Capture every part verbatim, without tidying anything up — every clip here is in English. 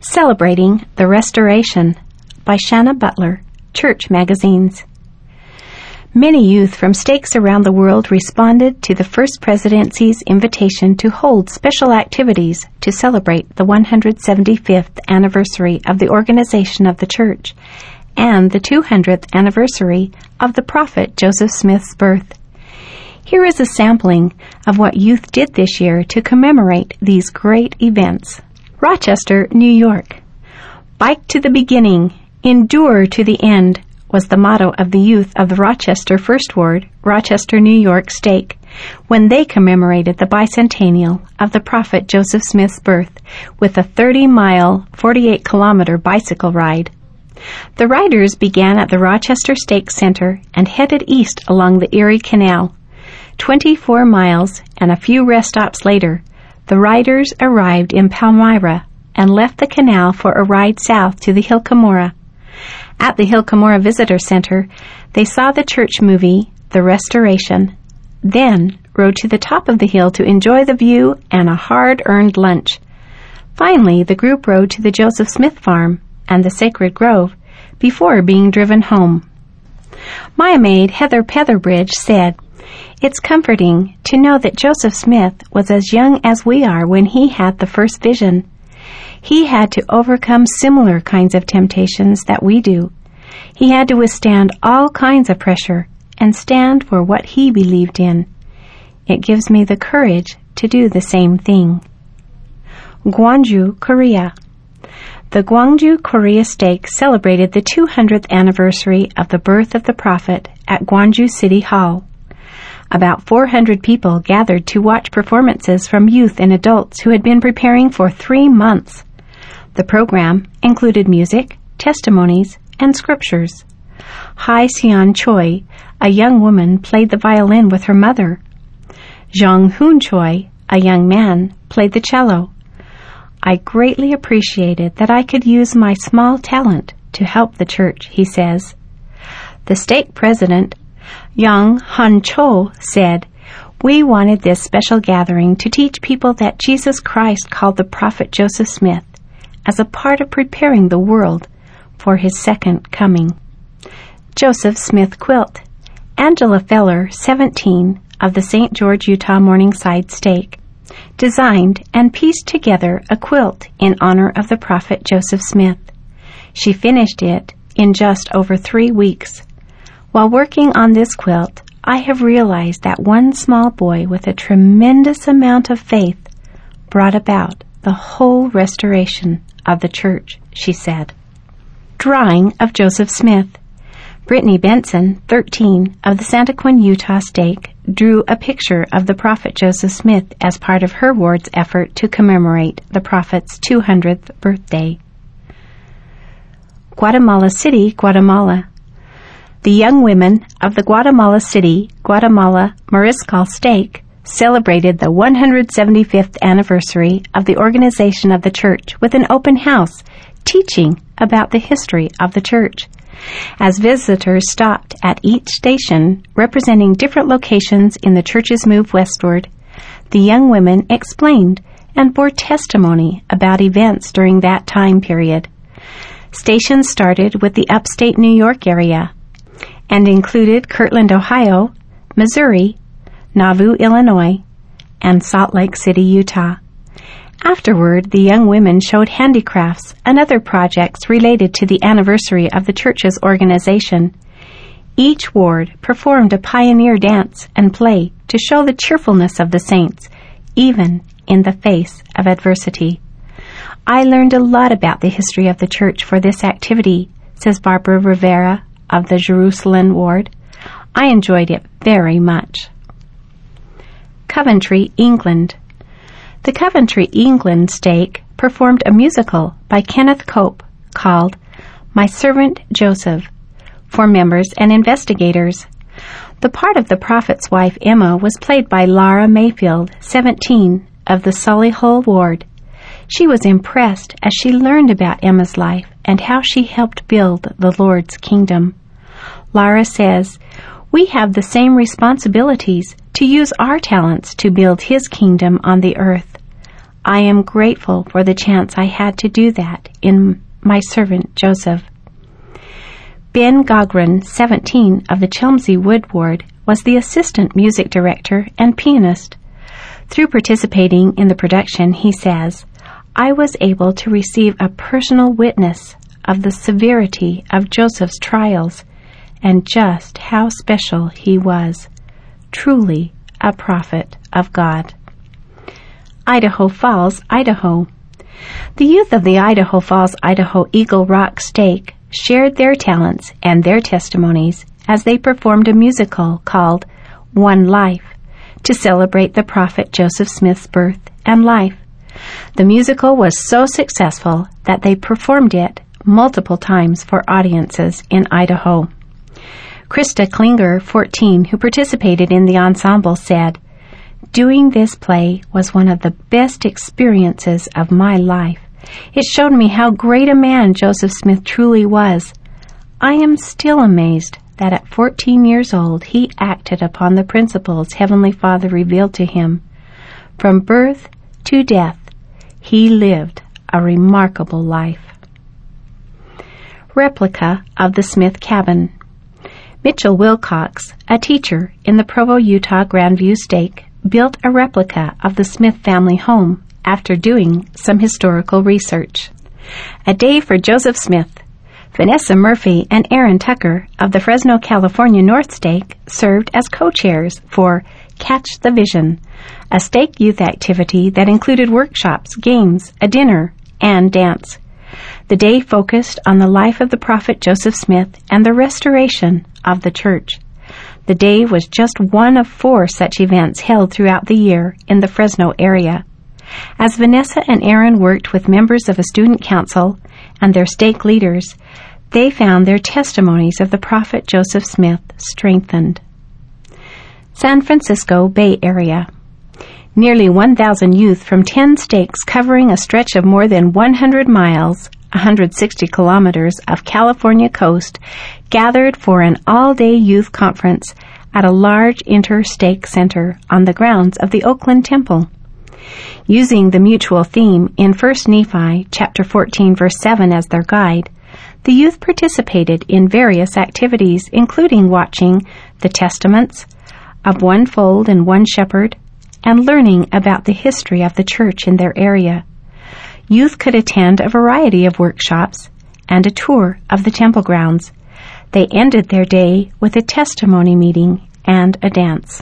Celebrating the Restoration by Shanna Butler, Church Magazines. Many youth from stakes around the world responded to the First Presidency's invitation to hold special activities to celebrate the one hundred seventy-fifth anniversary of the organization of the church and the two hundredth anniversary of the prophet Joseph Smith's birth. Here is a sampling of what youth did this year to commemorate these great events. Rochester, New York. Bike to the beginning, endure to the end, was the motto of the youth of the Rochester First Ward, Rochester, New York stake, when they commemorated the bicentennial of the prophet Joseph Smith's birth with a thirty-mile, forty-eight kilometer bicycle ride. The riders began at the Rochester Stake Center and headed east along the Erie Canal. Twenty-four miles and a few rest stops later, the riders arrived in Palmyra and left the canal for a ride south to the Hill Cumorah. At the Hill Cumorah Visitor Center, they saw the church movie, The Restoration, then rode to the top of the hill to enjoy the view and a hard-earned lunch. Finally, the group rode to the Joseph Smith Farm and the Sacred Grove before being driven home. My maid, Heather Petherbridge, said, "It's comforting to know that Joseph Smith was as young as we are when he had the first vision. He had to overcome similar kinds of temptations that we do. He had to withstand all kinds of pressure and stand for what he believed in. It gives me the courage to do the same thing." Gwangju, Korea. The Gwangju Korea Stake celebrated the two hundredth anniversary of the birth of the prophet at Gwangju City Hall. About four hundred people gathered to watch performances from youth and adults who had been preparing for three months. The program included music, testimonies, and scriptures. Hai Seon Choi, a young woman, played the violin with her mother. Jong Hoon Choi, a young man, played the cello. "I greatly appreciated that I could use my small talent to help the church," he says. The stake president, Yang Han Cho, said, "We wanted this special gathering to teach people that Jesus Christ called the prophet Joseph Smith as a part of preparing the world for his second coming." Joseph Smith Quilt. Angela Feller, seventeen, of the Saint George, Utah Morningside Stake, designed and pieced together a quilt in honor of the prophet Joseph Smith. She finished it in just over three weeks. While working on this quilt, I have realized that one small boy with a tremendous amount of faith brought about the whole restoration of the church, she said. Drawing of Joseph Smith. Brittany Benson, thirteen, of the Santaquin, Utah Stake, drew a picture of the prophet Joseph Smith as part of her ward's effort to commemorate the prophet's two hundredth birthday. Guatemala City, Guatemala. The young women of the Guatemala City, Guatemala Mariscal Stake celebrated the one hundred seventy-fifth anniversary of the organization of the church with an open house teaching about the history of the church. As visitors stopped at each station representing different locations in the church's move westward, the young women explained and bore testimony about events during that time period. Stations started with the upstate New York area and included Kirtland, Ohio, Missouri, Nauvoo, Illinois, and Salt Lake City, Utah. Afterward, the young women showed handicrafts and other projects related to the anniversary of the church's organization. Each ward performed a pioneer dance and play to show the cheerfulness of the saints, even in the face of adversity. "I learned a lot about the history of the church for this activity," says Barbara Rivera of the Jerusalem ward. "I enjoyed it very much." Coventry, England. The Coventry, England Stake performed a musical by Kenneth Cope called My Servant Joseph for members and investigators. The part of the prophet's wife, Emma, was played by Lara Mayfield, seventeen, of the Solihull ward. She was impressed as she learned about Emma's life and how she helped build the Lord's kingdom. Lara says, "We have the same responsibilities to use our talents to build His kingdom on the earth. I am grateful for the chance I had to do that in my servant Joseph. Ben Gogren, seventeen, of the Chelmsford Wood Ward, was the assistant music director and pianist. Through participating in the production, he says, I was able to receive a personal witness of the severity of Joseph's trials and just how special he was, truly a prophet of God. Idaho Falls, Idaho. The youth of the Idaho Falls, Idaho Eagle Rock Stake shared their talents and their testimonies as they performed a musical called One Life to celebrate the prophet Joseph Smith's birth and life. The musical was so successful that they performed it multiple times for audiences in Idaho. Krista Klinger, fourteen, who participated in the ensemble, said, Doing this play was one of the best experiences of my life. It showed me how great a man Joseph Smith truly was. I am still amazed that at fourteen years old he acted upon the principles Heavenly Father revealed to him. From birth to death, he lived a remarkable life. Replica of the Smith Cabin. Mitchell Wilcox, a teacher in the Provo, Utah Grandview Stake, built a replica of the Smith family home after doing some historical research. A day for Joseph Smith. Vanessa Murphy and Aaron Tucker of the Fresno, California North Stake served as co-chairs for Catch the Vision, a stake youth activity that included workshops, games, a dinner, and dance. The day focused on the life of the prophet Joseph Smith and the restoration of the church. The day was just one of four such events held throughout the year in the Fresno area. As Vanessa and Aaron worked with members of a student council and their stake leaders, they found their testimonies of the prophet Joseph Smith strengthened. San Francisco Bay Area. Nearly one thousand youth from ten stakes covering a stretch of more than one hundred miles, one hundred sixty kilometers of California coast gathered for an all-day youth conference at a large inter-stake center on the grounds of the Oakland Temple. Using the mutual theme in First Nephi chapter fourteen verse seven as their guide, the youth participated in various activities, including watching the testaments of one fold and one shepherd, and learning about the history of the church in their area. Youth could attend a variety of workshops and a tour of the temple grounds. They ended their day with a testimony meeting and a dance.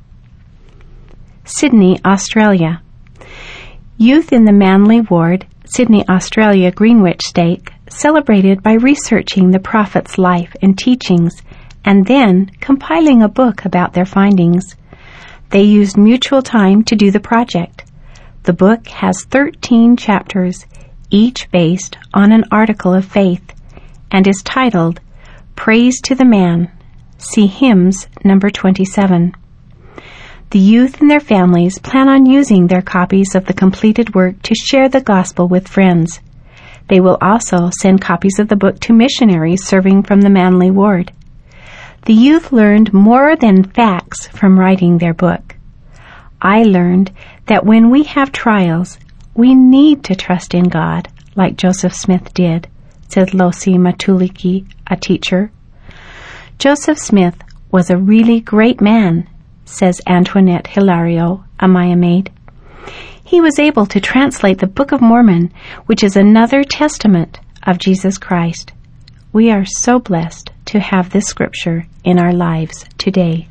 Sydney, Australia. Youth in the Manly Ward, Sydney, Australia Greenwich Stake celebrated by researching the prophet's life and teachings and then compiling a book about their findings. They used mutual time to do the project. The book has thirteen chapters, each based on an article of faith, and is titled Praise to the Man. See Hymns number twenty-seven. The youth and their families plan on using their copies of the completed work to share the gospel with friends. They will also send copies of the book to missionaries serving from the Manly Ward. The youth learned more than facts from writing their book. I learned that when we have trials, we need to trust in God, like Joseph Smith did, said Losi Matuliki, a teacher. Joseph Smith was a really great man, says Antoinette Hilario, a Maya maid. He was able to translate the Book of Mormon, which is another testament of Jesus Christ. We are so blessed to have this scripture in our lives today.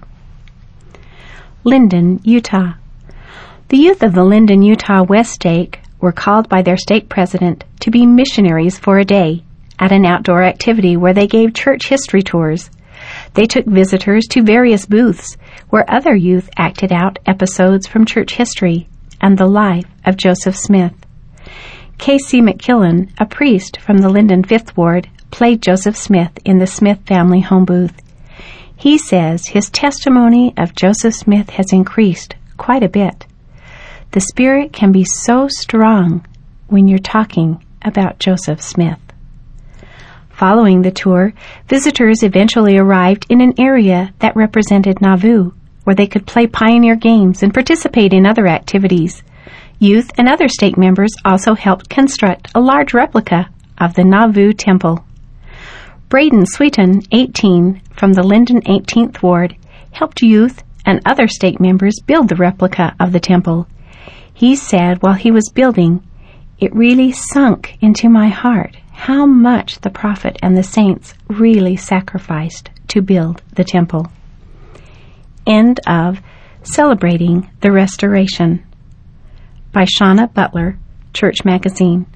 Linden, Utah. The youth of the Linden, Utah West Stake were called by their stake president to be missionaries for a day at an outdoor activity where they gave church history tours. They took visitors to various booths where other youth acted out episodes from church history and the life of Joseph Smith. K C McKillen, a priest from the Linden Fifth Ward, played Joseph Smith in the Smith family home booth. He says his testimony of Joseph Smith has increased quite a bit. The Spirit can be so strong when you're talking about Joseph Smith. Following the tour, visitors eventually arrived in an area that represented Nauvoo, where they could play pioneer games and participate in other activities. Youth and other stake members also helped construct a large replica of the Nauvoo Temple. Braden Sweeton, eighteen, from the Linden eighteenth Ward, helped youth and other stake members build the replica of the temple. He said while he was building, "It really sunk into my heart how much the prophet and the saints really sacrificed to build the temple." End of Celebrating the Restoration by Shauna Butler, Church Magazine.